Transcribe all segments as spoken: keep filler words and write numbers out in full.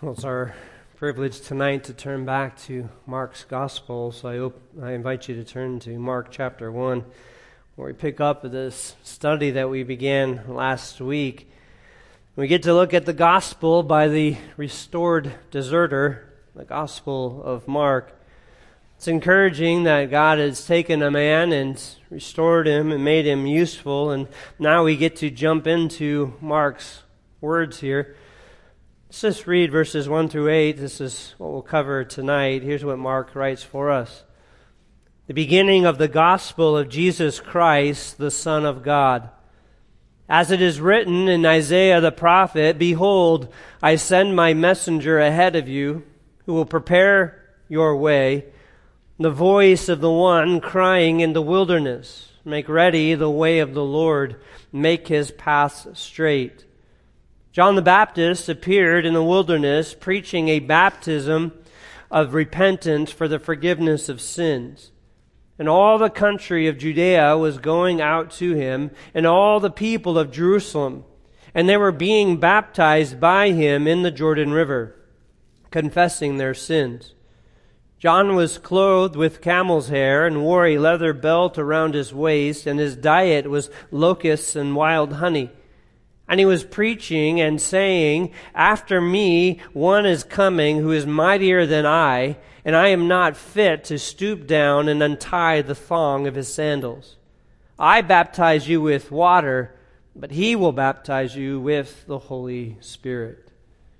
Well, it's our privilege tonight to turn back to Mark's Gospel, so I, op- I invite you to turn to Mark chapter one, where we pick up this study that we began last week. We get to look at the Gospel by the restored deserter, the Gospel of Mark. It's encouraging that God has taken a man and restored him and made him useful, and now we get to jump into Mark's words here. Let's just read verses one through eight. This is what we'll cover tonight. Here's what Mark writes for us. The beginning of the gospel of Jesus Christ, the Son of God. As it is written in Isaiah the prophet, "Behold, I send my messenger ahead of you, who will prepare your way, the voice of the one crying in the wilderness, make ready the way of the Lord, make his paths straight." John the Baptist appeared in the wilderness preaching a baptism of repentance for the forgiveness of sins. And all the country of Judea was going out to him, and all the people of Jerusalem, and they were being baptized by him in the Jordan River, confessing their sins. John was clothed with camel's hair and wore a leather belt around his waist, and his diet was locusts and wild honey. And he was preaching and saying, "After me one is coming who is mightier than I, and I am not fit to stoop down and untie the thong of his sandals. I baptize you with water, but he will baptize you with the Holy Spirit."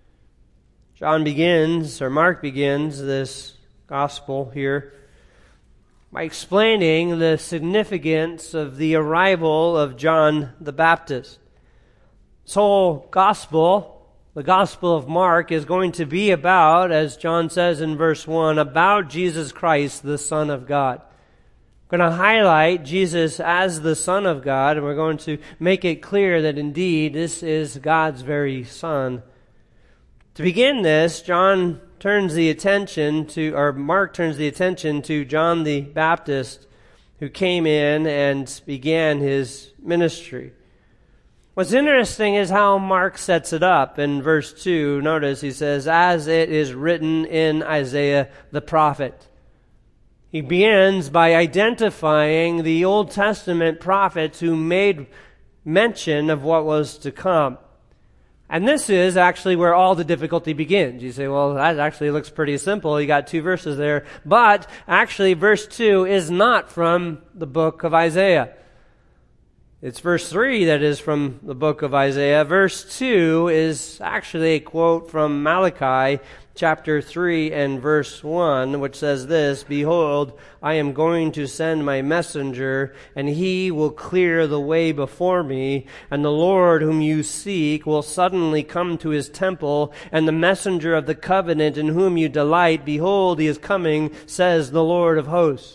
John begins, or Mark begins this gospel here by explaining the significance of the arrival of John the Baptist. This whole gospel, the Gospel of Mark, is going to be about, as John says in verse one, about Jesus Christ, the Son of God. We're going to highlight Jesus as the Son of God, and we're going to make it clear that indeed this is God's very Son. To begin this, John turns the attention to, or Mark turns the attention to John the Baptist, who came in and began his ministry. What's interesting is how Mark sets it up in verse two. Notice he says, "As it is written in Isaiah the prophet." He begins by identifying the Old Testament prophets who made mention of what was to come. And this is actually where all the difficulty begins. You say, well, that actually looks pretty simple. You got two verses there. But actually, verse two is not from the book of Isaiah. It's verse three that is from the book of Isaiah. Verse two is actually a quote from Malachi chapter three and verse one, which says this, "Behold, I am going to send my messenger, and he will clear the way before me. And the Lord whom you seek will suddenly come to his temple, and the messenger of the covenant in whom you delight, behold, he is coming, says the Lord of hosts."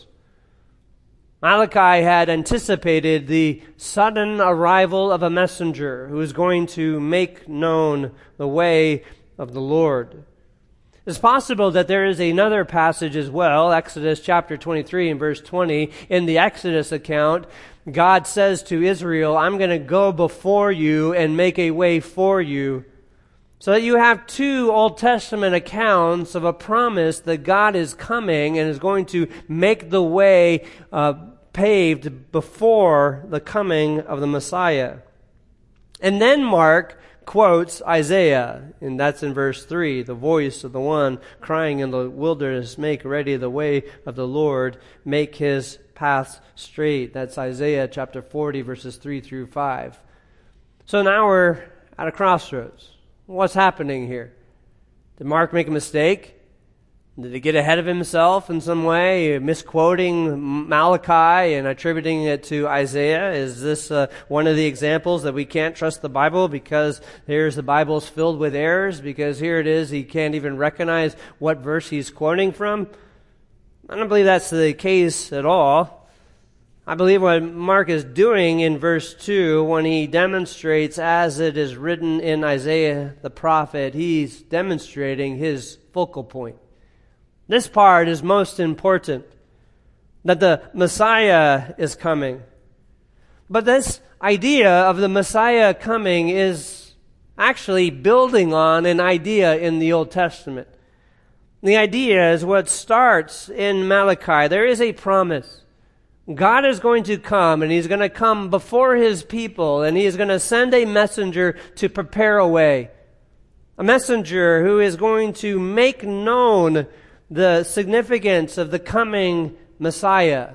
Malachi had anticipated the sudden arrival of a messenger who is going to make known the way of the Lord. It's possible that there is another passage as well, Exodus chapter twenty-three and verse twenty. In the Exodus account, God says to Israel, "I'm going to go before you and make a way for you." So that you have two Old Testament accounts of a promise that God is coming and is going to make the way uh, paved before the coming of the Messiah. And then Mark quotes Isaiah, and that's in verse three, "The voice of the one crying in the wilderness, make ready the way of the Lord, make his paths straight." That's Isaiah chapter forty, verses three through five. So now we're at a crossroads. What's happening here? Did Mark make a mistake? Did he get ahead of himself in some way, misquoting Malachi and attributing it to Isaiah? Is this uh, one of the examples that we can't trust the Bible because here's the Bible's filled with errors? Because here it is, he can't even recognize what verse he's quoting from? I don't believe that's the case at all. I believe what Mark is doing in verse two, when he demonstrates, as it is written in Isaiah the prophet, he's demonstrating his focal point. This part is most important, that the Messiah is coming. But this idea of the Messiah coming is actually building on an idea in the Old Testament. The idea is what starts in Malachi. There is a promise. God is going to come, and He's going to come before His people, and He is going to send a messenger to prepare a way. A messenger who is going to make known the significance of the coming Messiah.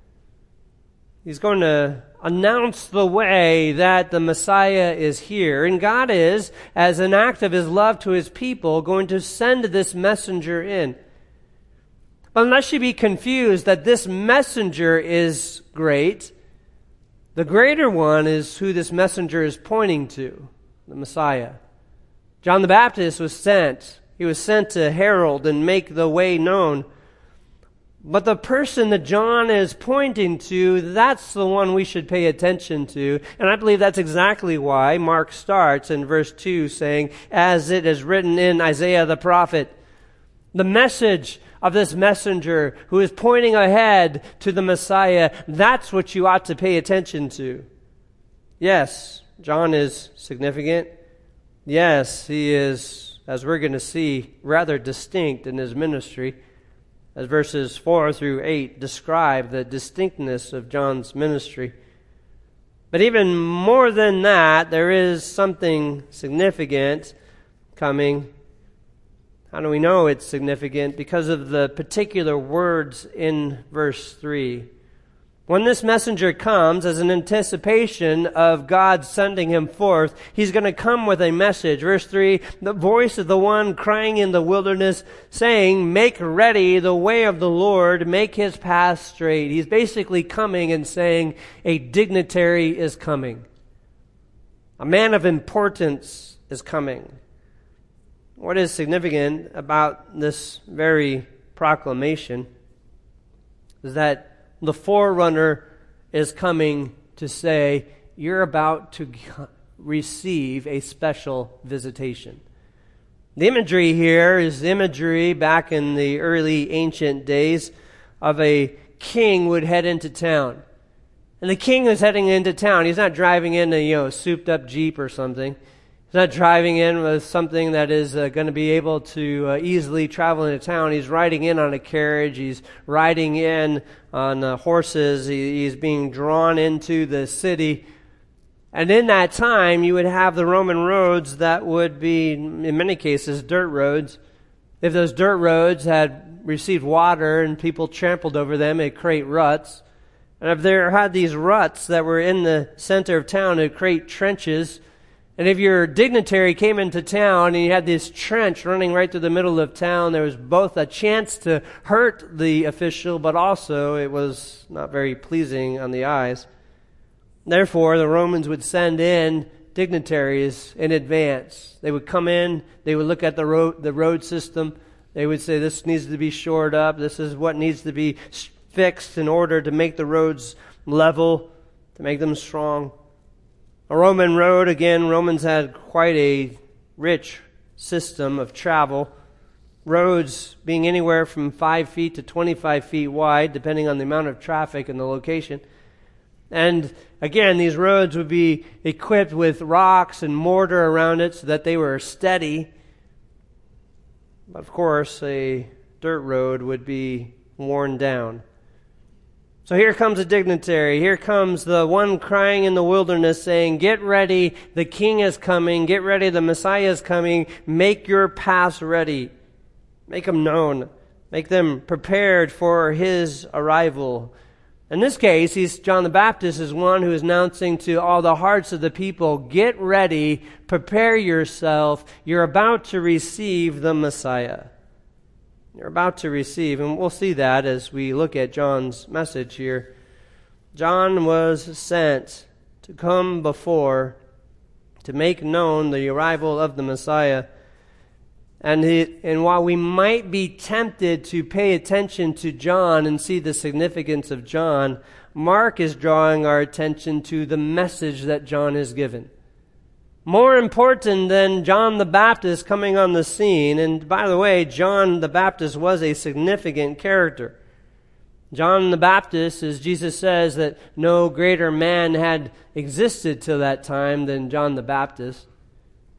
He's going to announce the way that the Messiah is here. And God is, as an act of His love to His people, going to send this messenger in. But unless you be confused that this messenger is great, the greater one is who this messenger is pointing to, the Messiah. John the Baptist was sent. He was sent to herald and make the way known. But the person that John is pointing to, that's the one we should pay attention to. And I believe that's exactly why Mark starts in verse two saying, as it is written in Isaiah the prophet, the message of this messenger who is pointing ahead to the Messiah, that's what you ought to pay attention to. Yes, John is significant. Yes, he is, as we're going to see, rather distinct in his ministry. As verses four through eight describe the distinctness of John's ministry. But even more than that, there is something significant coming. How do we know it's significant? Because of the particular words in verse three. When this messenger comes as an anticipation of God sending him forth, he's going to come with a message. Verse three, the voice of the one crying in the wilderness, saying, make ready the way of the Lord, make His path straight. He's basically coming and saying, a dignitary is coming. A man of importance is coming. What is significant about this very proclamation is that the forerunner is coming to say, you're about to receive a special visitation. The imagery here is imagery back in the early ancient days of a king would head into town. And the king is heading into town. He's not driving in a, you know, souped up Jeep or something. He's not driving in with something that is uh, going to be able to uh, easily travel into town. He's riding in on a carriage. He's riding in on uh, horses. He, he's being drawn into the city. And in that time, you would have the Roman roads that would be, in many cases, dirt roads. If those dirt roads had received water and people trampled over them, it'd create ruts. And if there had these ruts that were in the center of town, it'd create trenches. And if your dignitary came into town and you had this trench running right through the middle of town, there was both a chance to hurt the official, but also it was not very pleasing on the eyes. Therefore, the Romans would send in dignitaries in advance. They would come in, they would look at the road, the road system. They would say, this needs to be shored up. This is what needs to be fixed in order to make the roads level, to make them strong. A Roman road, again, Romans had quite a rich system of travel. Roads being anywhere from five feet to twenty-five feet wide, depending on the amount of traffic and the location. And again, these roads would be equipped with rocks and mortar around it so that they were steady. But of course, a dirt road would be worn down. So here comes a dignitary. Here comes the one crying in the wilderness saying, get ready, the king is coming. Get ready, the Messiah is coming. Make your paths ready. Make them known. Make them prepared for His arrival. In this case, he's John the Baptist is one who is announcing to all the hearts of the people, get ready, prepare yourself. You're about to receive the Messiah. You're about to receive, and we'll see that as we look at John's message here. John was sent to come before, to make known the arrival of the Messiah. And, he, and while we might be tempted to pay attention to John and see the significance of John, Mark is drawing our attention to the message that John has given. More important than John the Baptist coming on the scene, and by the way, John the Baptist was a significant character. John the Baptist, as Jesus says, that no greater man had existed till that time than John the Baptist.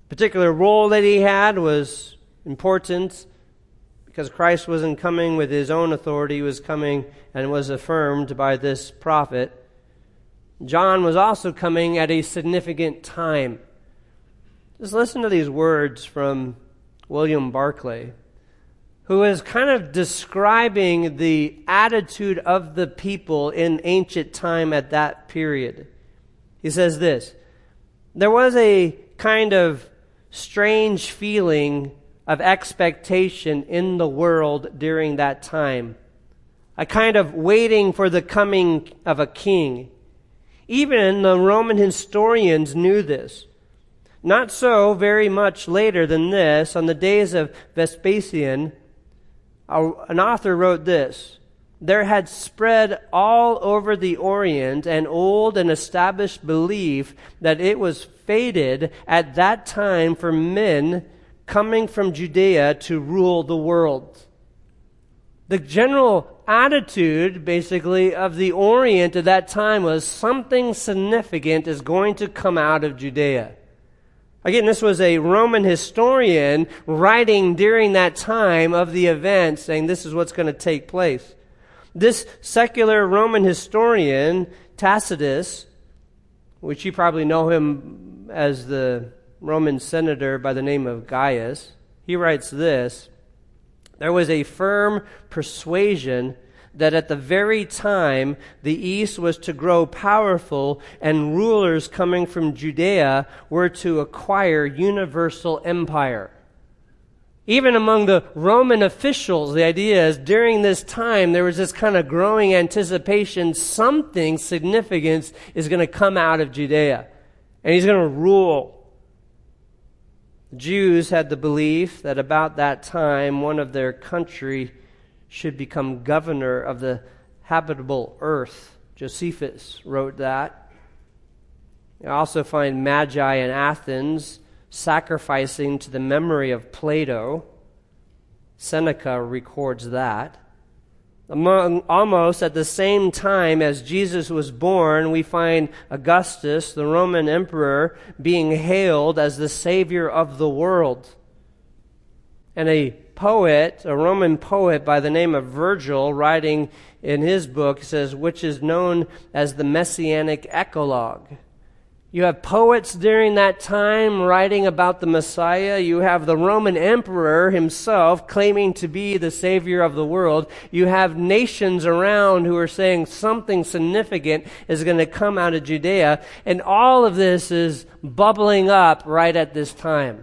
particular role that he had was important because Christ wasn't coming with his own authority. He was coming and was affirmed by this prophet. John was also coming at a significant time. Just listen to these words from William Barclay, who is kind of describing the attitude of the people in ancient time at that period. He says this: there was a kind of strange feeling of expectation in the world during that time, a kind of waiting for the coming of a king. Even the Roman historians knew this. Not so very much later than this, on the days of Vespasian, an author wrote this: there had spread all over the Orient an old and established belief that it was fated at that time for men coming from Judea to rule the world. The general attitude, basically, of the Orient at that time was something significant is going to come out of Judea. Again, this was a Roman historian writing during that time of the event, saying this is what's going to take place. This secular Roman historian, Tacitus, which you probably know him as the Roman senator by the name of Gaius, he writes this: there was a firm persuasion that at the very time the East was to grow powerful and rulers coming from Judea were to acquire universal empire. Even among the Roman officials, the idea is during this time there was this kind of growing anticipation something significant is going to come out of Judea, and he's going to rule. The Jews had the belief that about that time one of their country should become governor of the habitable earth. Josephus wrote that. You also find Magi in Athens sacrificing to the memory of Plato. Seneca records that. Among, almost at the same time as Jesus was born, we find Augustus, the Roman emperor, being hailed as the Savior of the world. And a poet, a Roman poet by the name of Virgil, writing in his book, says, which is known as the Messianic Eclogue. You have poets during that time writing about the Messiah. You have the Roman emperor himself claiming to be the Savior of the world. You have nations around who are saying something significant is going to come out of Judea. And all of this is bubbling up right at this time.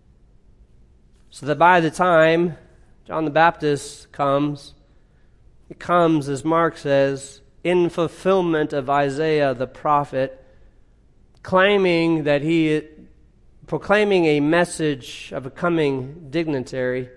So that by the time John the Baptist comes, it comes, as Mark says, in fulfillment of Isaiah the prophet, claiming that he, proclaiming a message of a coming dignitary,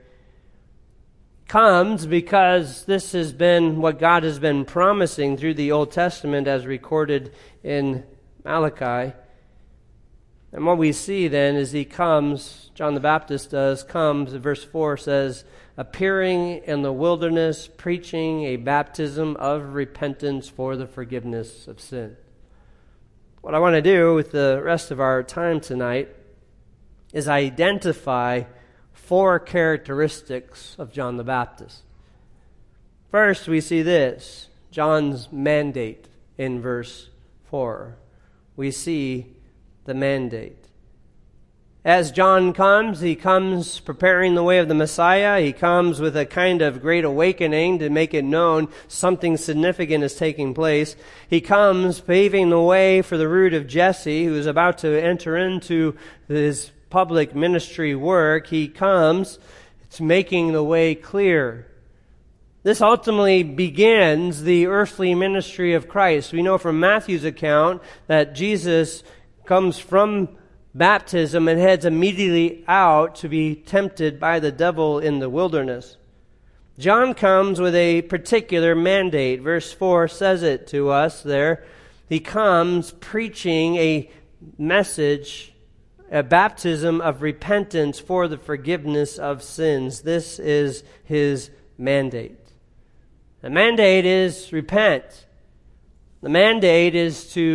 comes because this has been what God has been promising through the Old Testament as recorded in Malachi. And what we see then is he comes, John the Baptist does, comes, verse four says, appearing in the wilderness, preaching a baptism of repentance for the forgiveness of sin. What I want to do with the rest of our time tonight is identify four characteristics of John the Baptist. First, we see this, John's mandate in verse four. We see the mandate. As John comes, he comes preparing the way of the Messiah. He comes with a kind of great awakening to make it known something significant is taking place. He comes paving the way for the root of Jesse, who is about to enter into his public ministry work. He comes, it's making the way clear. This ultimately begins the earthly ministry of Christ. We know from Matthew's account that Jesus comes from baptism and heads immediately out to be tempted by the devil in the wilderness. John comes with a particular mandate. Verse four says it to us there. He comes preaching a message, a baptism of repentance for the forgiveness of sins. This is his mandate. The mandate is repent. The mandate is to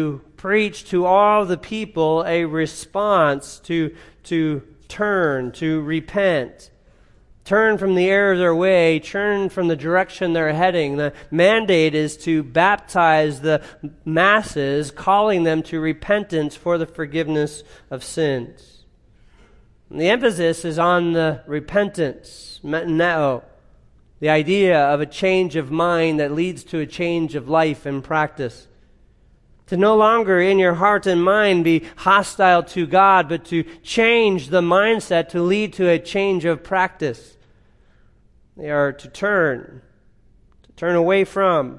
preach to all the people a response to, to turn, to repent. Turn from the error of their way, turn from the direction they're heading. The mandate is to baptize the masses, calling them to repentance for the forgiveness of sins. And the emphasis is on the repentance, metanoeo, the idea of a change of mind that leads to a change of life and practice. To no longer in your heart and mind be hostile to God, but to change the mindset to lead to a change of practice. They are to turn, to turn away from,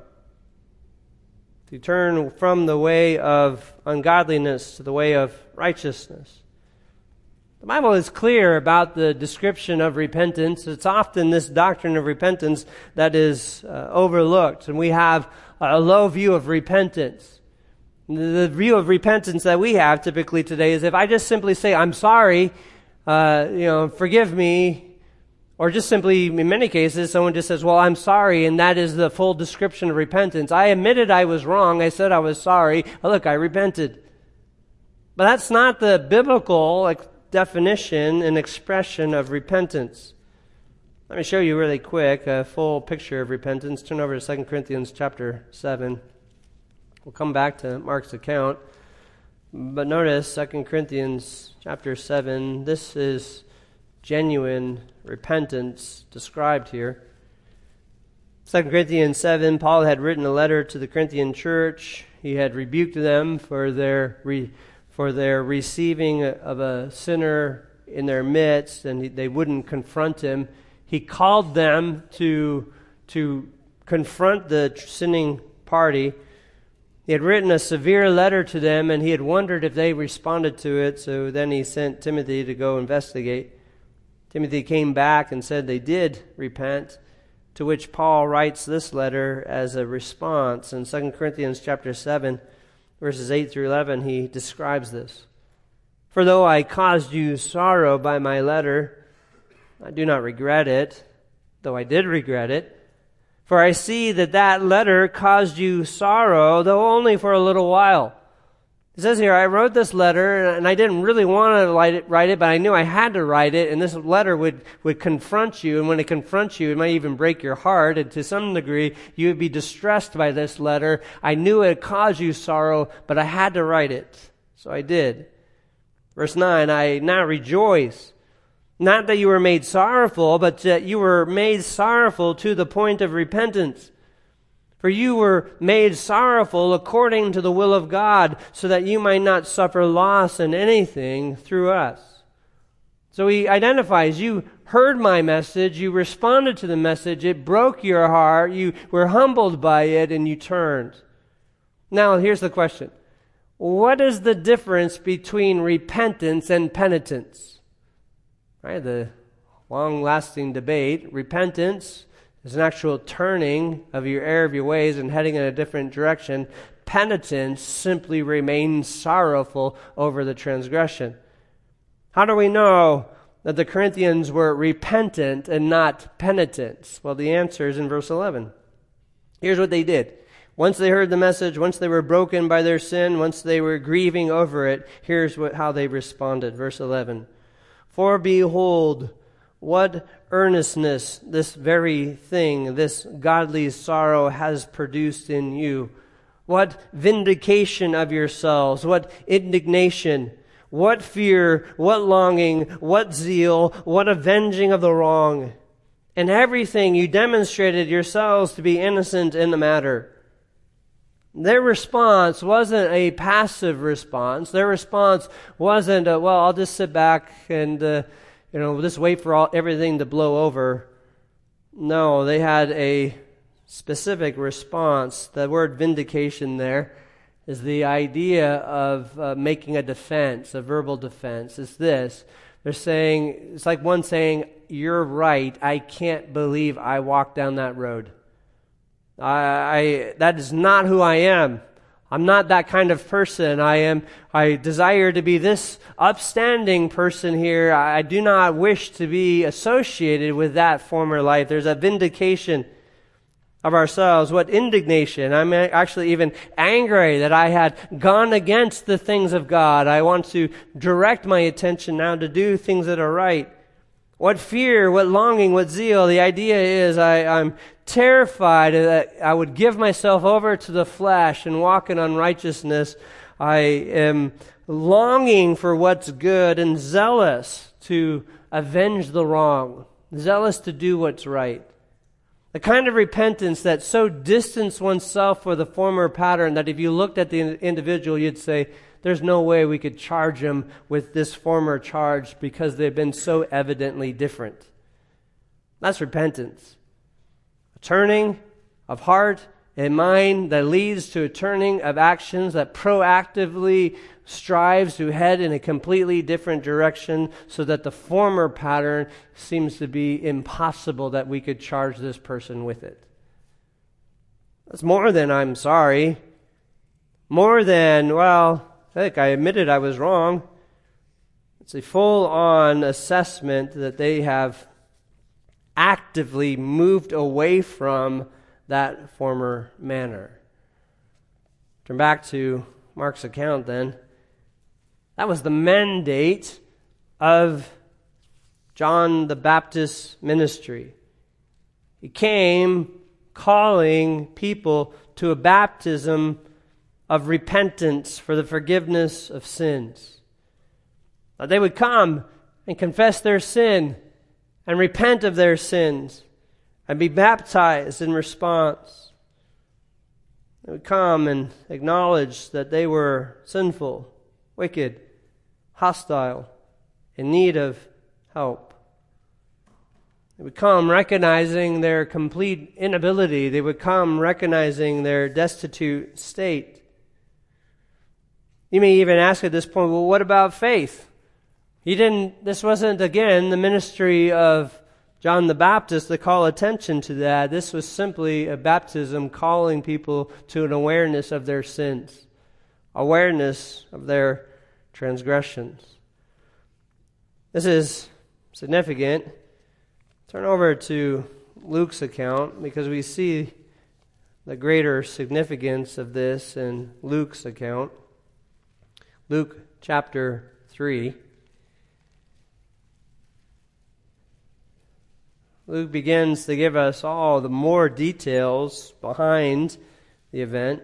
to turn from the way of ungodliness to the way of righteousness. The Bible is clear about the description of repentance. It's often this doctrine of repentance that is uh, overlooked, and we have a low view of repentance. The view of repentance that we have typically today is if I just simply say, I'm sorry, uh, you know, forgive me, or just simply, in many cases, someone just says, well, I'm sorry, and that is the full description of repentance. I admitted I was wrong. I said I was sorry. Oh, look, I repented. But that's not the biblical like, definition and expression of repentance. Let me show you really quick a full picture of repentance. Turn over to Second Corinthians chapter seven. We'll come back to Mark's account. But notice Second Corinthians chapter seven. This is genuine repentance described here. Second Corinthians seven, Paul had written a letter to the Corinthian church. He had rebuked them for their re, for their receiving of a sinner in their midst, and he, they wouldn't confront him. He called them to, to confront the sinning party. He had written a severe letter to them, and he had wondered if they responded to it, so then he sent Timothy to go investigate. Timothy came back and said they did repent, to which Paul writes this letter as a response. In Second Corinthians chapter seven, verses eight through eleven, he describes this. For though I caused you sorrow by my letter, I do not regret it, though I did regret it. For I see that that letter caused you sorrow, though only for a little while. It says here, I wrote this letter, and I didn't really want to write it, write it, but I knew I had to write it, and this letter would, would confront you, and when it confronts you, it might even break your heart, and to some degree, you would be distressed by this letter. I knew it caused you sorrow, but I had to write it, so I did. Verse nine, I now rejoice, not that you were made sorrowful, but that you were made sorrowful to the point of repentance. For you were made sorrowful according to the will of God, so that you might not suffer loss in anything through us. So he identifies, you heard my message, you responded to the message, it broke your heart, you were humbled by it, and you turned. Now, here's the question. What is the difference between repentance and penitence? Right, the long-lasting debate. Repentance is an actual turning of your error of your ways and heading in a different direction. Penitence simply remains sorrowful over the transgression. How do we know that the Corinthians were repentant and not penitent? Well, the answer is in verse eleven. Here's what they did. Once they heard the message, once they were broken by their sin, once they were grieving over it, here's what, how they responded. Verse eleven. For behold, what earnestness this very thing, this godly sorrow has produced in you. What vindication of yourselves, what indignation, what fear, what longing, what zeal, what avenging of the wrong. In everything you demonstrated yourselves to be innocent in the matter. Their response wasn't a passive response. Their response wasn't, a, well, I'll just sit back and, uh, you know, just wait for all, everything to blow over. No, they had a specific response. The word vindication there is the idea of uh, making a defense, a verbal defense. It's this. They're saying, it's like one saying, you're right, I can't believe I walked down that road. I, I that is not who I am. I'm not that kind of person. I am. I desire to be this upstanding person here. I do not wish to be associated with that former life. There's a vindication of ourselves, what indignation. I'm actually even angry that I had gone against the things of God. I want to direct my attention now to do things that are right. What fear, what longing, what zeal. The idea is I, I'm terrified that I would give myself over to the flesh and walk in unrighteousness. I am longing for what's good and zealous to avenge the wrong, zealous to do what's right. The kind of repentance that so distanced oneself for the former pattern that if you looked at the individual, you'd say, there's no way we could charge them with this former charge because they've been so evidently different. That's repentance. A turning of heart and mind that leads to a turning of actions that proactively strives to head in a completely different direction so that the former pattern seems to be impossible that we could charge this person with it. That's more than I'm sorry. More than, well, heck, I admitted I was wrong. It's a full-on assessment that they have actively moved away from that former manner. Turn back to Mark's account then. That was the mandate of John the Baptist's ministry. He came calling people to a baptism of repentance for the forgiveness of sins. That they would come and confess their sin and repent of their sins and be baptized in response. They would come and acknowledge that they were sinful, wicked, hostile, in need of help. They would come recognizing their complete inability. They would come recognizing their destitute state. You may even ask at this point, well, what about faith? He didn't, this wasn't, again, the ministry of John the Baptist to call attention to that. This was simply a baptism calling people to an awareness of their sins, awareness of their transgressions. This is significant. Turn over to Luke's account because we see the greater significance of this in Luke's account. Luke chapter three. Luke begins to give us all the more details behind the event.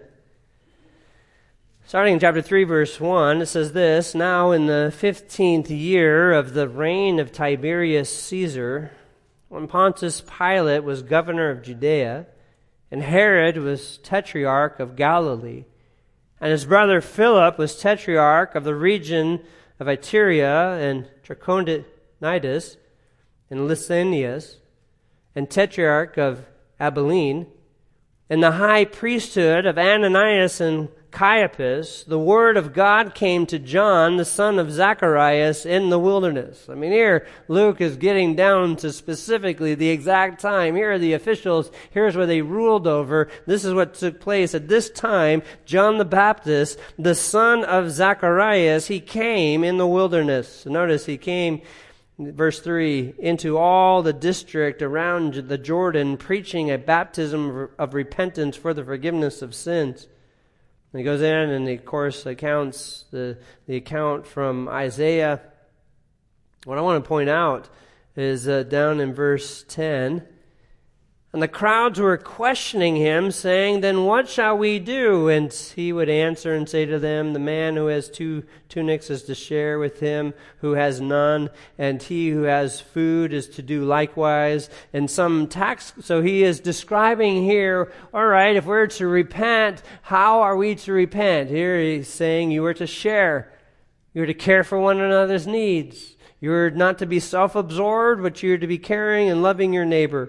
Starting in chapter three, verse one, it says this, Now in the fifteenth year of the reign of Tiberius Caesar, when Pontius Pilate was governor of Judea, and Herod was tetrarch of Galilee, and his brother Philip was tetrarch of the region of Iturea and Trachonitis and Lysanias, and tetrarch of Abilene, and the high priesthood of Ananias and Caiaphas, the word of God came to John, the son of Zacharias, in the wilderness. I mean, here Luke is getting down to specifically the exact time. Here are the officials. Here's where they ruled over. This is what took place. At this time, John the Baptist, the son of Zacharias, he came in the wilderness. Notice he came, verse three, into all the district around the Jordan, preaching a baptism of repentance for the forgiveness of sins. And he goes in and, he, of course, accounts the, the account from Isaiah. What I want to point out is uh, down in verse ten. And the crowds were questioning him, saying, Then what shall we do? And he would answer and say to them, The man who has two tunics is to share with him who has none, and he who has food is to do likewise. And some tax, so he is describing here, all right, if we're to repent, how are we to repent? Here he's saying you are to share. You're to care for one another's needs. You're not to be self-absorbed, but you're to be caring and loving your neighbor.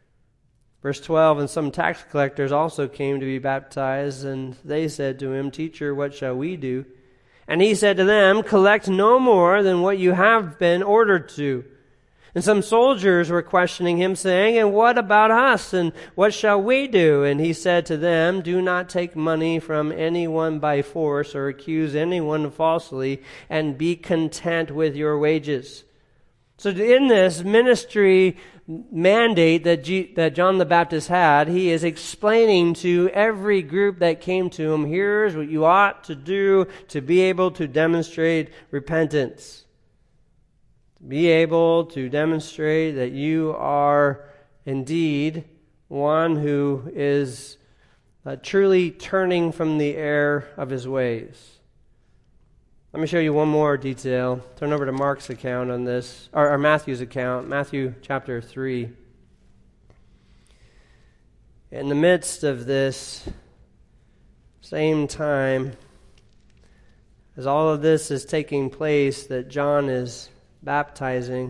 Verse twelve, And some tax collectors also came to be baptized, and they said to him, Teacher, what shall we do? And he said to them, Collect no more than what you have been ordered to. And some soldiers were questioning him, saying, And what about us? And what shall we do? And he said to them, Do not take money from anyone by force or accuse anyone falsely, and be content with your wages. So in this ministry mandate that, G- that John the Baptist had, he is explaining to every group that came to him, here's what you ought to do to be able to demonstrate repentance. To be able to demonstrate that you are indeed one who is uh, truly turning from the error of his ways. Let me show you one more detail. Turn over to Mark's account on this, or, or Matthew's account, Matthew chapter three. In the midst of this same time, as all of this is taking place, that John is baptizing,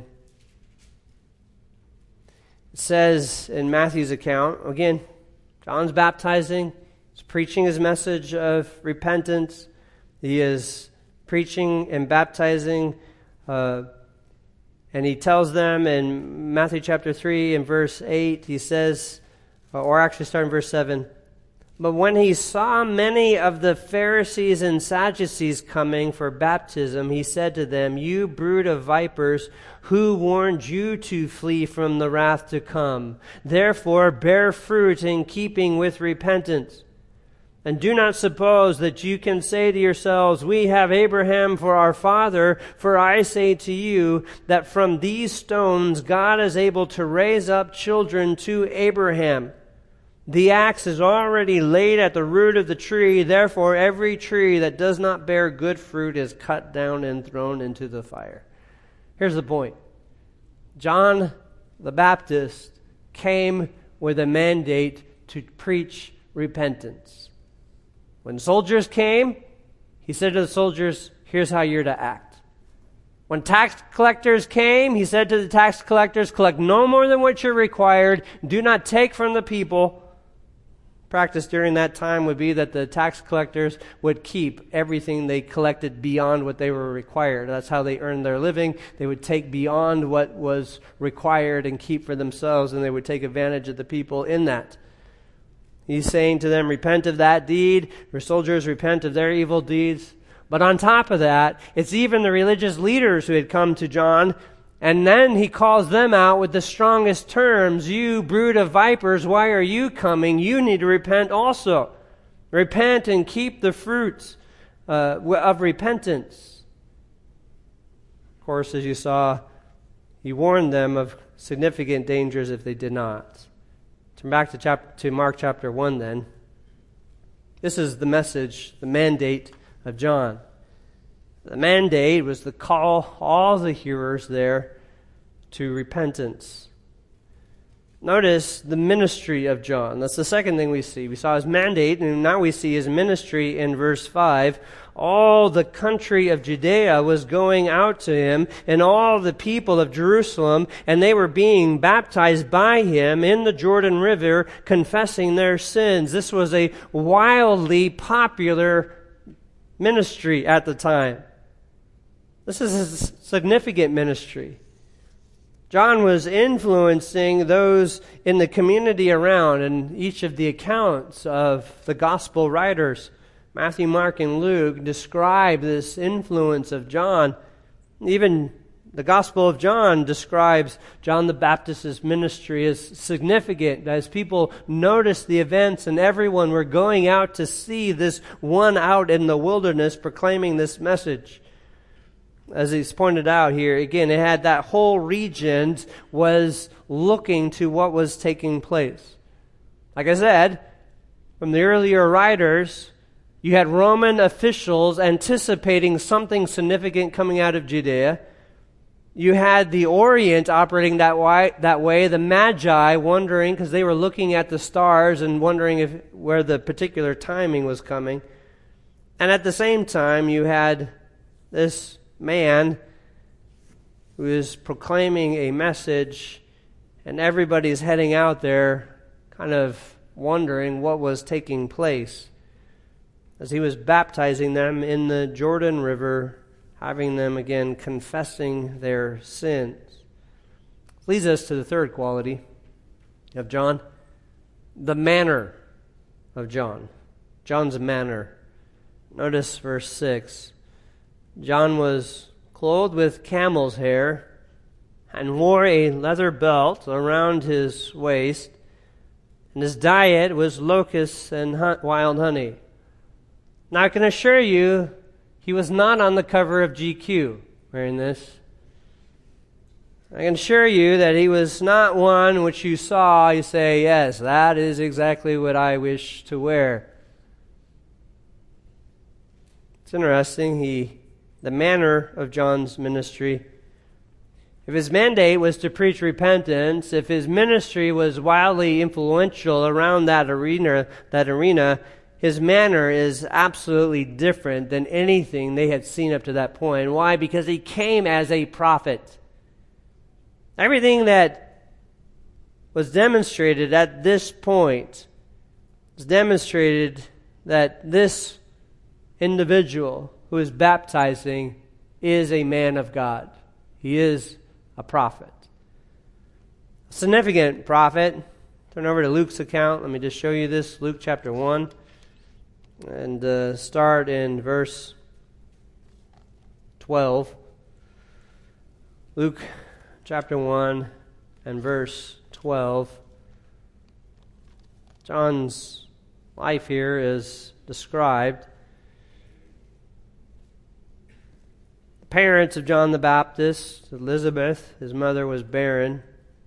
it says in Matthew's account, again, John's baptizing, he's preaching his message of repentance, he is preaching and baptizing, uh, and he tells them in Matthew chapter three and verse eight, he says, or actually starting verse seven, but when he saw many of the Pharisees and Sadducees coming for baptism, he said to them, you brood of vipers, who warned you to flee from the wrath to come? Therefore bear fruit in keeping with repentance. And do not suppose that you can say to yourselves, we have Abraham for our father, for I say to you that from these stones God is able to raise up children to Abraham. The axe is already laid at the root of the tree, therefore every tree that does not bear good fruit is cut down and thrown into the fire. Here's the point. John the Baptist came with a mandate to preach repentance. When soldiers came, he said to the soldiers, here's how you're to act. When tax collectors came, he said to the tax collectors, collect no more than what you're required. Do not take from the people. Practice during that time would be that the tax collectors would keep everything they collected beyond what they were required. That's how they earned their living. They would take beyond what was required and keep for themselves, and they would take advantage of the people in that. He's saying to them, repent of that deed. Your soldiers, repent of their evil deeds. But on top of that, it's even the religious leaders who had come to John. And then he calls them out with the strongest terms. You brood of vipers, why are you coming? You need to repent also. Repent and keep the fruits uh, of repentance. Of course, as you saw, he warned them of significant dangers if they did not. Turn back to, chapter, to Mark chapter one then. This is the message, the mandate of John. The mandate was to call all the hearers there to repentance. Notice the ministry of John. That's the second thing we see. We saw his mandate, and now we see his ministry in verse five. All the country of Judea was going out to him, and all the people of Jerusalem, and they were being baptized by him in the Jordan River, confessing their sins. This was a wildly popular ministry at the time. This is a significant ministry. John was influencing those in the community around, and each of the accounts of the gospel writers, Matthew, Mark, and Luke, describe this influence of John. Even the Gospel of John describes John the Baptist's ministry as significant, as people noticed the events and everyone were going out to see this one out in the wilderness proclaiming this message. As he's pointed out here, again, it had that whole region was looking to what was taking place. Like I said, from the earlier writers, you had Roman officials anticipating something significant coming out of Judea. You had the Orient operating that way, that way the Magi wondering, because they were looking at the stars and wondering if where the particular timing was coming. And at the same time, you had this man who is proclaiming a message, and everybody's heading out there kind of wondering what was taking place as he was baptizing them in the Jordan River, having them again confessing their sins. Leads us to the third quality of John, the manner of John. John's manner. Notice verse six. John was clothed with camel's hair and wore a leather belt around his waist, and his diet was locusts and hunt, wild honey. Now I can assure you, he was not on the cover of G Q wearing this. I can assure you that he was not one which you saw, you say, yes, that is exactly what I wish to wear. It's interesting, he, the manner of John's ministry. If his mandate was to preach repentance, if his ministry was wildly influential around that arena, that arena, his manner is absolutely different than anything they had seen up to that point. Why? Because he came as a prophet. Everything that was demonstrated at this point was demonstrated that this individual who is baptizing is a man of God. He is a prophet. A significant prophet. Turn over to Luke's account. Let me just show you this. Luke chapter one. And uh, start in verse twelve. Luke chapter one and verse twelve. John's life here is described. The parents of John the Baptist, Elizabeth, his mother was barren.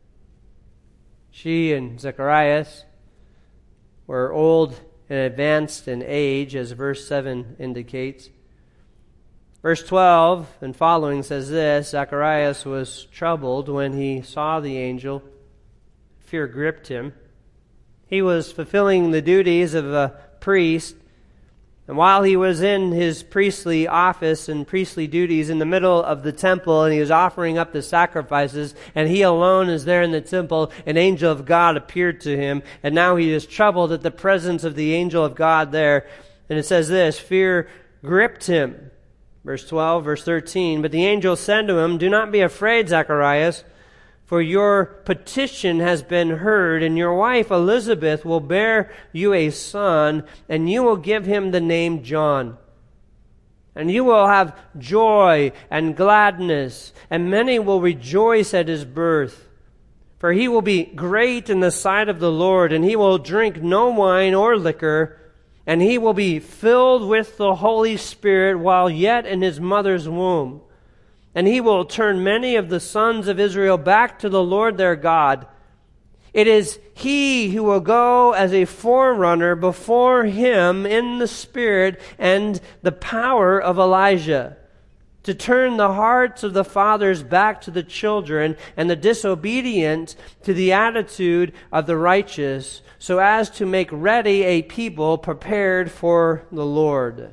She and Zacharias were old and advanced in age, as verse seven indicates. Verse twelve and following says this: Zacharias was troubled when he saw the angel. Fear gripped him. He was fulfilling the duties of a priest, and while he was in his priestly office and priestly duties in the middle of the temple, and he was offering up the sacrifices, and he alone is there in the temple, an angel of God appeared to him, and now he is troubled at the presence of the angel of God there. And it says this: fear gripped him. Verse twelve, verse thirteen, but the angel said to him, "Do not be afraid, Zacharias, for your petition has been heard, and your wife Elizabeth will bear you a son, and you will give him the name John. And you will have joy and gladness, and many will rejoice at his birth. For he will be great in the sight of the Lord, and he will drink no wine or liquor, and he will be filled with the Holy Spirit while yet in his mother's womb. And he will turn many of the sons of Israel back to the Lord their God. It is he who will go as a forerunner before him in the spirit and the power of Elijah, to turn the hearts of the fathers back to the children and the disobedient to the attitude of the righteous, so as to make ready a people prepared for the Lord."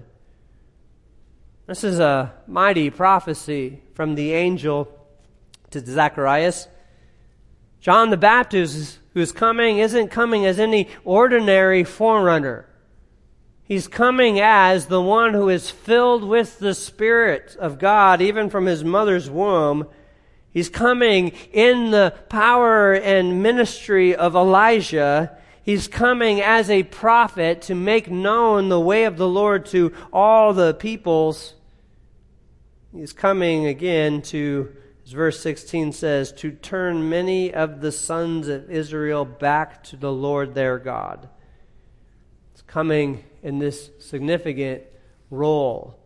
This is a mighty prophecy from the angel to Zacharias. John the Baptist, who is coming, isn't coming as any ordinary forerunner. He's coming as the one who is filled with the Spirit of God, even from his mother's womb. He's coming in the power and ministry of Elijah. He's coming as a prophet to make known the way of the Lord to all the peoples. He's coming again to, as verse sixteen says, to turn many of the sons of Israel back to the Lord their God. It's coming in this significant role.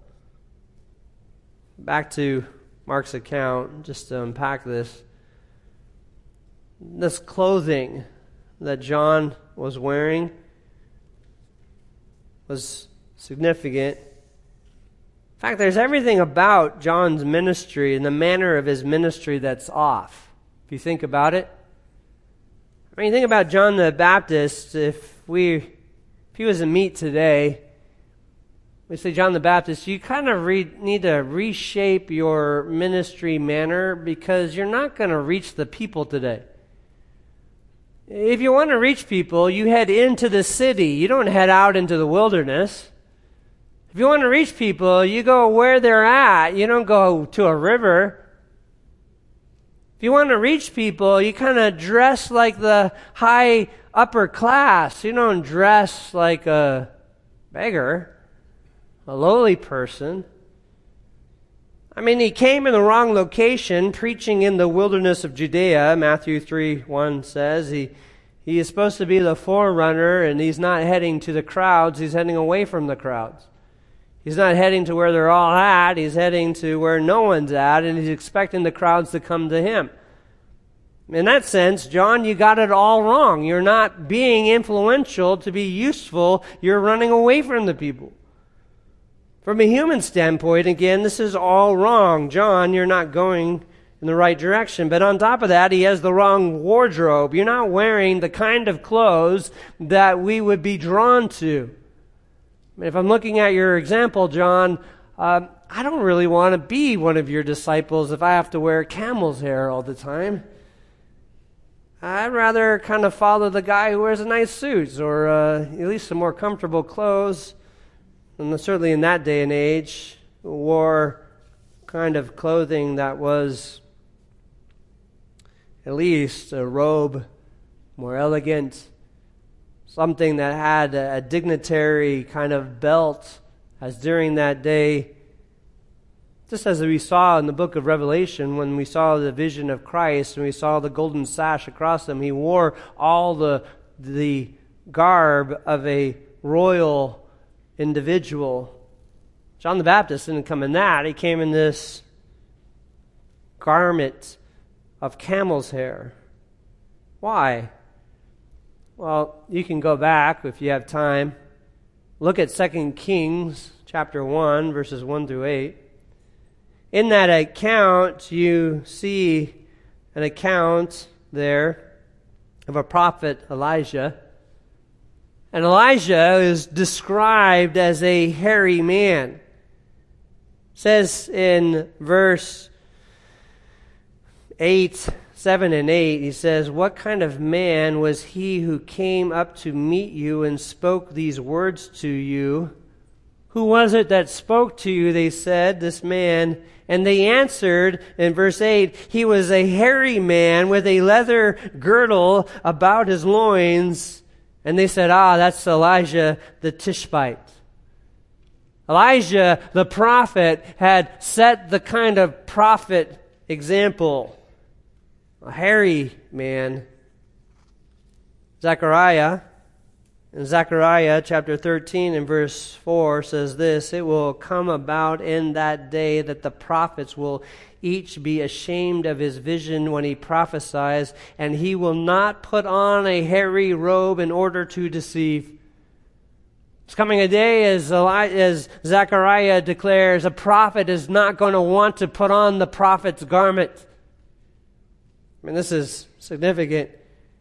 Back to Mark's account, just to unpack this. This clothing that John was wearing was significant. In fact, there's everything about John's ministry and the manner of his ministry that's off, if you think about it. I mean, think about John the Baptist. If we, if he was to meet today, we say, John the Baptist, you kind of re- need to reshape your ministry manner because you're not going to reach the people today. If you want to reach people, you head into the city. You don't head out into the wilderness. If you want to reach people, you go where they're at. You don't go to a river. If you want to reach people, you kind of dress like the high upper class. You don't dress like a beggar, a lowly person. I mean, he came in the wrong location, preaching in the wilderness of Judea. Matthew three one says he he is supposed to be the forerunner, and he's not heading to the crowds. He's heading away from the crowds. He's not heading to where they're all at. He's heading to where no one's at, and he's expecting the crowds to come to him. In that sense, John, you got it all wrong. You're not being influential to be useful. You're running away from the people. From a human standpoint, again, this is all wrong. John, you're not going in the right direction. But on top of that, he has the wrong wardrobe. You're not wearing the kind of clothes that we would be drawn to. I mean, if I'm looking at your example, John, uh, I don't really want to be one of your disciples if I have to wear camel's hair all the time. I'd rather kind of follow the guy who wears a nice suit or uh, at least some more comfortable clothes. And certainly in that day and age, wore kind of clothing that was at least a robe, more elegant, something that had a dignitary kind of belt, as during that day, just as we saw in the book of Revelation, when we saw the vision of Christ and we saw the golden sash across him, he wore all the the garb of a royal individual. John the Baptist didn't come in that. He came in this garment of camel's hair. Why? Well, you can go back if you have time. Look at Second Kings chapter one, verses one through eight. In that account, you see an account there of a prophet, Elijah. And Elijah is described as a hairy man. It says in verse eight, seven and eight, he says, "What kind of man was he who came up to meet you and spoke these words to you? Who was it that spoke to you?" They said, "This man." And they answered in verse eight, "He was a hairy man with a leather girdle about his loins." And they said, "Ah, that's Elijah the Tishbite." Elijah, the prophet, had set the kind of prophet example. A hairy man. Zechariah, in Zechariah chapter thirteen and verse four says this, "It will come about in that day that the prophets will each be ashamed of his vision when he prophesies, and he will not put on a hairy robe in order to deceive." It's coming a day, as, Eli- as Zechariah declares, a prophet is not going to want to put on the prophet's garment. I mean, this is significant.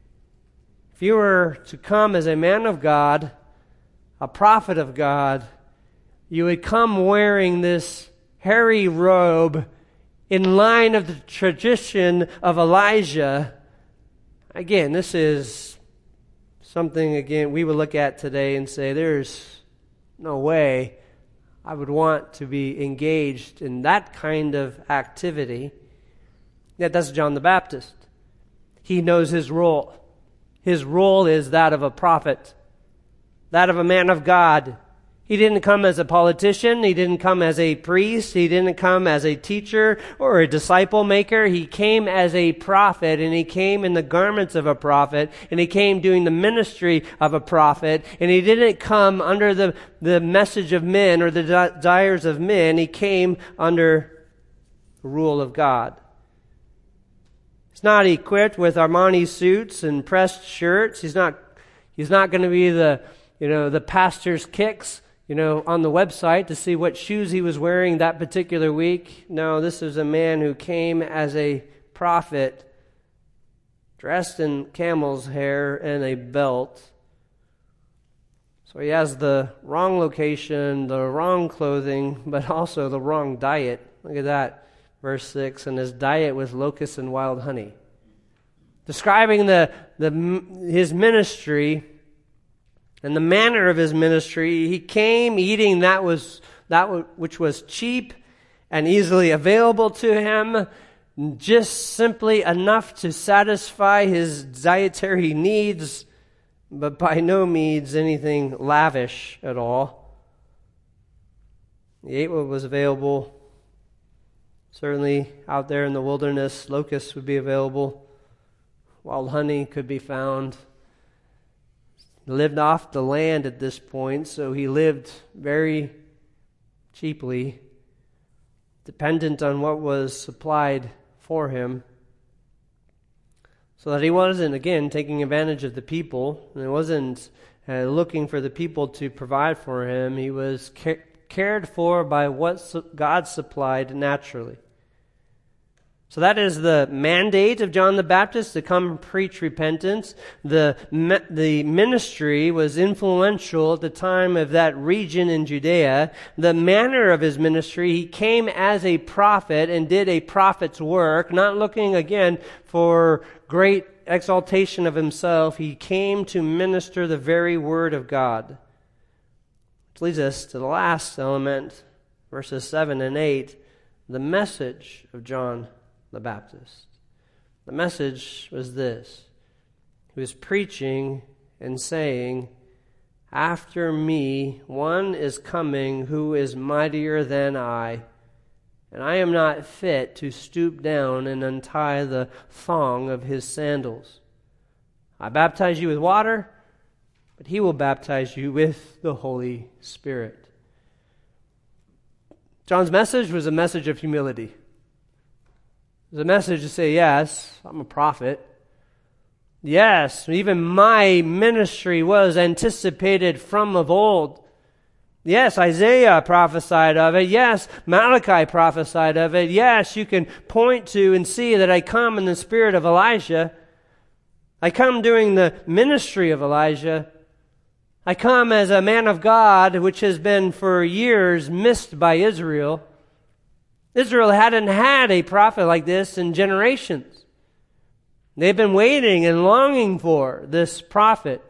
If you were to come as a man of God, a prophet of God, you would come wearing this hairy robe in line of the tradition of Elijah. Again, this is something, again, we would look at today and say, there's no way I would want to be engaged in that kind of activity. Yet that's John the Baptist. He knows his role. His role is that of a prophet, that of a man of God. He didn't come as a politician. He didn't come as a priest. He didn't come as a teacher or a disciple maker. He came as a prophet, and he came in the garments of a prophet, and he came doing the ministry of a prophet, and he didn't come under the, the message of men or the desires of men. He came under the rule of God. He's not equipped with Armani suits and pressed shirts. He's not, he's not going to be the, you know, the pastor's kicks, you know, on the website to see what shoes he was wearing that particular week. No, this is a man who came as a prophet, dressed in camel's hair and a belt. So he has the wrong location, the wrong clothing, but also the wrong diet. Look at that, verse six, and his diet was locusts and wild honey. Describing the, the his ministry and the manner of his ministry, he came eating that was that which was cheap and easily available to him, just simply enough to satisfy his dietary needs, but by no means anything lavish at all. He ate what was available, Certainly out there in the wilderness, locusts would be available. Wild honey could be found. He lived off the land at this point, so he lived very cheaply, dependent on what was supplied for him, so that he wasn't, again, taking advantage of the people, and he wasn't uh, looking for the people to provide for him. He was ca- cared for by what su- God supplied naturally. So that is the mandate of John the Baptist, to come and preach repentance. The, me- the ministry was influential at the time of that region in Judea. The manner of his ministry, he came as a prophet and did a prophet's work, not looking again for great exaltation of himself. He came to minister the very word of God. Which leads us to the last element, verses seven and eight, the message of John the Baptist. The message was this. He was preaching and saying, "After me, one is coming who is mightier than I, and I am not fit to stoop down and untie the thong of his sandals. I baptize you with water, but he will baptize you with the Holy Spirit." John's message was a message of humility. It was a message to say, yes, I'm a prophet. Yes, even my ministry was anticipated from of old. Yes, Isaiah prophesied of it. Yes, Malachi prophesied of it. Yes, you can point to and see that I come in the spirit of Elijah. I come doing the ministry of Elijah. I come as a man of God, which has been for years missed by Israel. Israel hadn't had a prophet like this in generations. They've been waiting and longing for this prophet.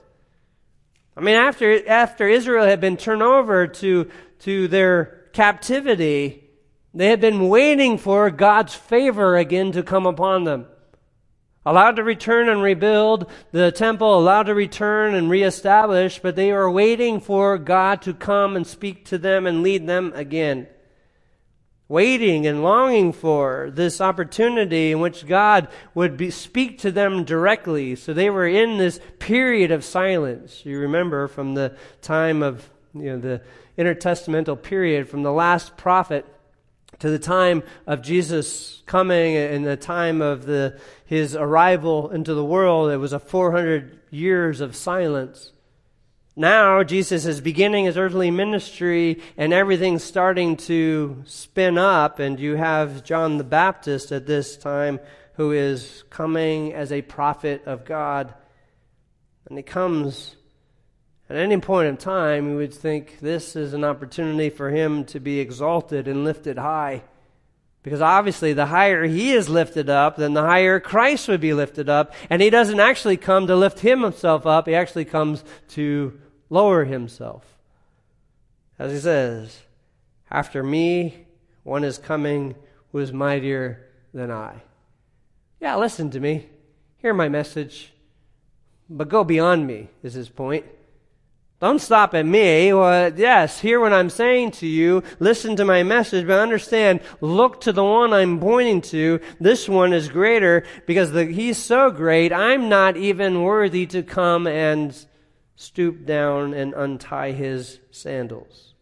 I mean, after after Israel had been turned over to, to their captivity, they had been waiting for God's favor again to come upon them. Allowed to return and rebuild the temple, allowed to return and reestablish, but they were waiting for God to come and speak to them and lead them again. Waiting and longing for this opportunity in which God would be, speak to them directly. So they were in this period of silence. You remember from the time of, you know, the intertestamental period, from the last prophet to the time of Jesus coming and the time of the his arrival into the world. It was a four hundred years of silence. Now, Jesus is beginning his earthly ministry and everything's starting to spin up, and you have John the Baptist at this time who is coming as a prophet of God. And he comes at any point in time, you would think this is an opportunity for him to be exalted and lifted high. Because obviously the higher he is lifted up, then the higher Christ would be lifted up. And he doesn't actually come to lift himself up. He actually comes to lower himself. As he says, "After me, one is coming who is mightier than I." Yeah, listen to me. Hear my message. But go beyond me, is his point. Don't stop at me. Well, yes, hear what I'm saying to you. Listen to my message, but understand, look to the one I'm pointing to. This one is greater because the, he's so great, I'm not even worthy to come and stoop down and untie his sandals.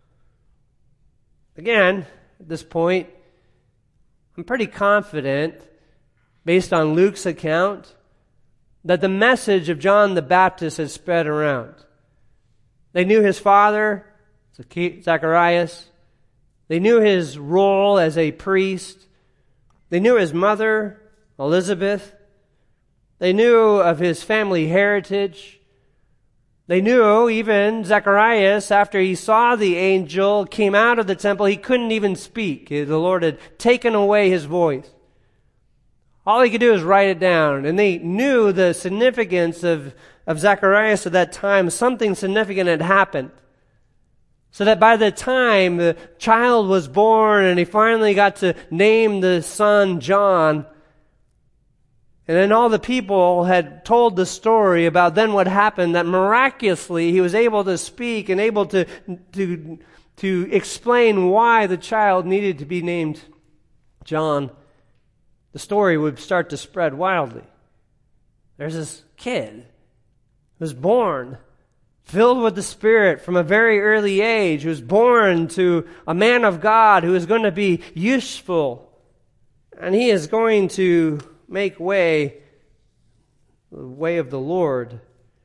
Again, at this point, I'm pretty confident, based on Luke's account, that the message of John the Baptist had spread around. They knew his father, Zacharias. They knew his role as a priest. They knew his mother, Elizabeth. They knew of his family heritage. They knew even Zacharias, after he saw the angel, came out of the temple, he couldn't even speak. The Lord had taken away his voice. All he could do is write it down. And they knew the significance of, of Zacharias at that time. Something significant had happened. So that by the time the child was born and he finally got to name the son John, and then all the people had told the story about then what happened, that miraculously he was able to speak and able to, to, to explain why the child needed to be named John, the story would start to spread wildly. There's this kid who was born filled with the Spirit from a very early age, who was born to a man of God who is going to be useful, and he is going to make way, the way of the Lord.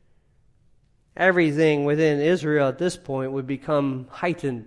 Everything within Israel at this point would become heightened.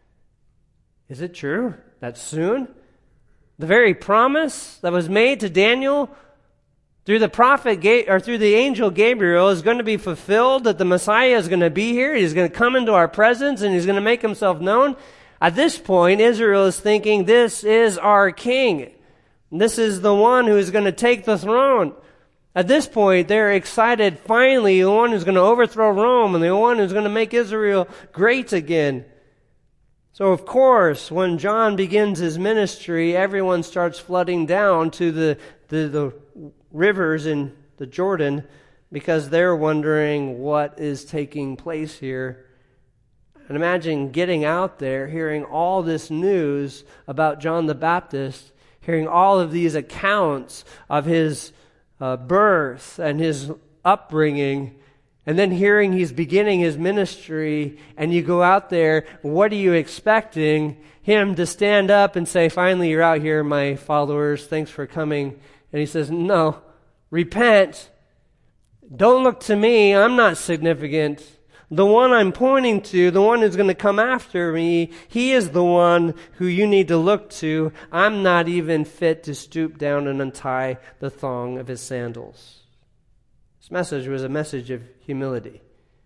Is it true that soon the very promise that was made to Daniel through the prophet Ga- or through the angel Gabriel is going to be fulfilled, that the Messiah is going to be here, he's going to come into our presence, and he's going to make himself known? At this point, Israel is thinking, this is our king. This is the one who is going to take the throne. At this point, they're excited, finally, the one who's going to overthrow Rome and the one who's going to make Israel great again. So, of course, when John begins his ministry, everyone starts flooding down to the, the, the rivers in the Jordan because they're wondering what is taking place here. And imagine getting out there, hearing all this news about John the Baptist, hearing all of these accounts of his uh, birth and his upbringing, and then hearing he's beginning his ministry, and you go out there, what are you expecting? Him to stand up and say, finally you're out here, my followers, thanks for coming. And he says, no, repent. Don't look to me, I'm not significant. The one I'm pointing to, the one who's going to come after me, he is the one who you need to look to. I'm not even fit to stoop down and untie the thong of his sandals. This message was a message of humility.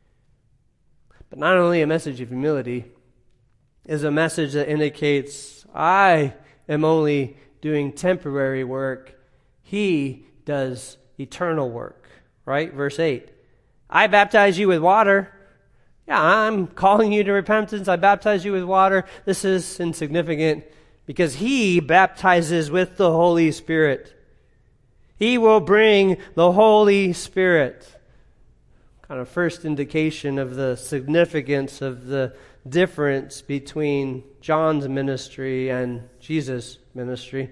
But not only a message of humility, it is a message that indicates I am only doing temporary work. He does eternal work. Right? Verse eight. I baptize you with water. Yeah, I'm calling you to repentance. I baptize you with water. This is insignificant because he baptizes with the Holy Spirit. He will bring the Holy Spirit. Kind of first indication of the significance of the difference between John's ministry and Jesus' ministry.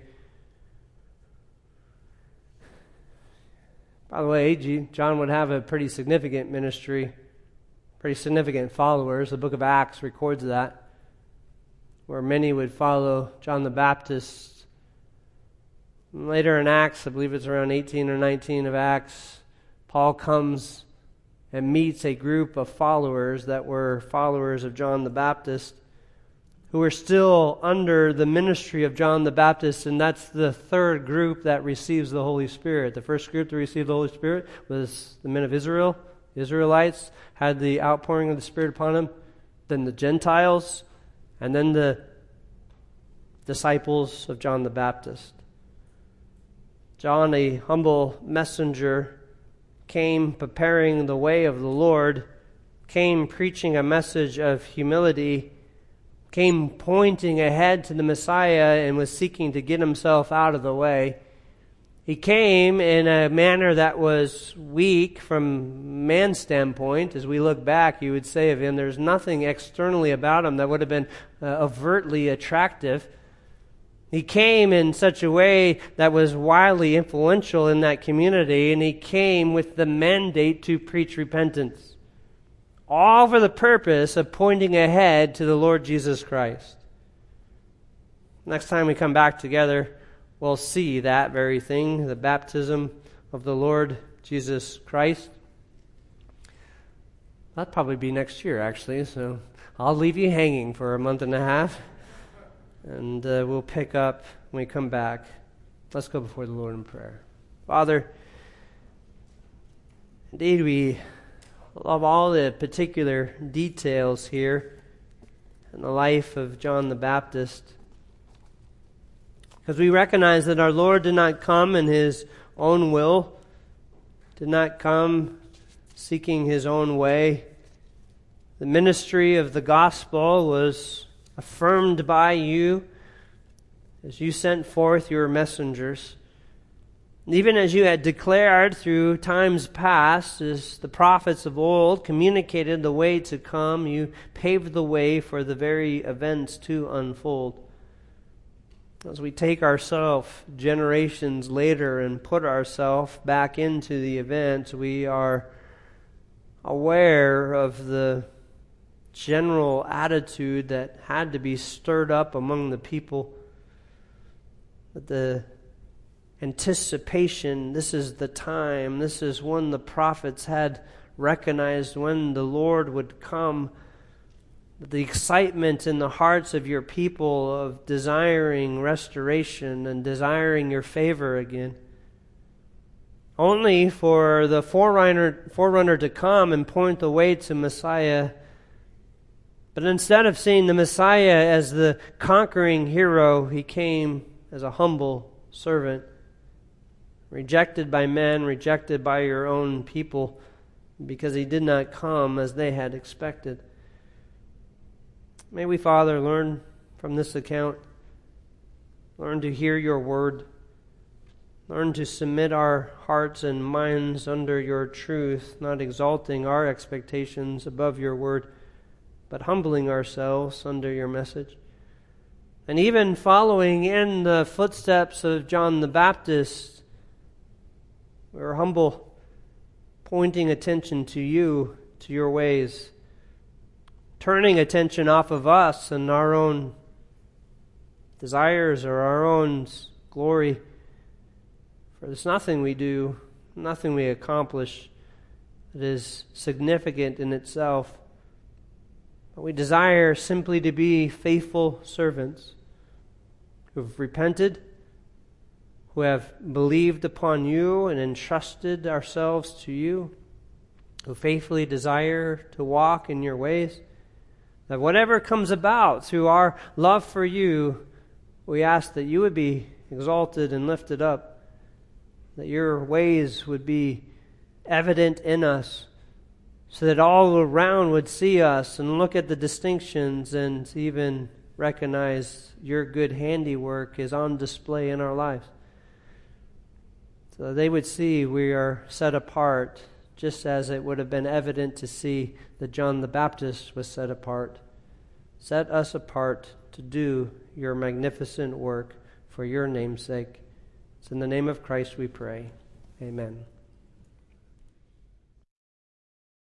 By the way, John would have a pretty significant ministry, pretty significant followers. The book of Acts records that, where many would follow John the Baptist. Later in Acts, I believe it's around eighteen or nineteen of Acts, Paul comes and meets a group of followers that were followers of John the Baptist, who were still under the ministry of John the Baptist, and that's the third group that receives the Holy Spirit. The first group to receive the Holy Spirit was the men of Israel. The Israelites had the outpouring of the Spirit upon them. Then the Gentiles, and then the disciples of John the Baptist. John, a humble messenger, came preparing the way of the Lord, came preaching a message of humility, came pointing ahead to the Messiah and was seeking to get himself out of the way. He came in a manner that was weak from man's standpoint. As we look back, you would say of him, there's nothing externally about him that would have been uh, overtly attractive. He came in such a way that was wildly influential in that community, and he came with the mandate to preach repentance, all for the purpose of pointing ahead to the Lord Jesus Christ. Next time we come back together, we'll see that very thing, the baptism of the Lord Jesus Christ. That'll probably be next year, actually, so I'll leave you hanging for a month and a half. And uh, we'll pick up when we come back. Let's go before the Lord in prayer. Father, indeed we love all the particular details here in the life of John the Baptist, because we recognize that our Lord did not come in his own will, did not come seeking his own way. The ministry of the gospel was affirmed by you as you sent forth your messengers. Even as you had declared through times past, as the prophets of old communicated the way to come, you paved the way for the very events to unfold. As we take ourselves generations later and put ourselves back into the event, we are aware of the general attitude that had to be stirred up among the people. That the anticipation, this is the time, this is when the prophets had recognized when the Lord would come. The excitement in the hearts of your people of desiring restoration and desiring your favor again. Only for the forerunner, forerunner to come and point the way to Messiah. But instead of seeing the Messiah as the conquering hero, he came as a humble servant, rejected by men, rejected by your own people, because he did not come as they had expected. May we, Father, learn from this account, learn to hear your word, learn to submit our hearts and minds under your truth, not exalting our expectations above your word, but humbling ourselves under your message. And even following in the footsteps of John the Baptist, we're humble, pointing attention to you, to your ways, turning attention off of us and our own desires or our own glory. For there's nothing we do, nothing we accomplish that is significant in itself. But we desire simply to be faithful servants who have repented, who have believed upon you and entrusted ourselves to you, who faithfully desire to walk in your ways. That whatever comes about through our love for you, we ask that you would be exalted and lifted up, that your ways would be evident in us, so that all around would see us and look at the distinctions and even recognize your good handiwork is on display in our lives. So they would see we are set apart, just as it would have been evident to see that John the Baptist was set apart. Set us apart to do your magnificent work for your name's sake. It's in the name of Christ we pray. Amen.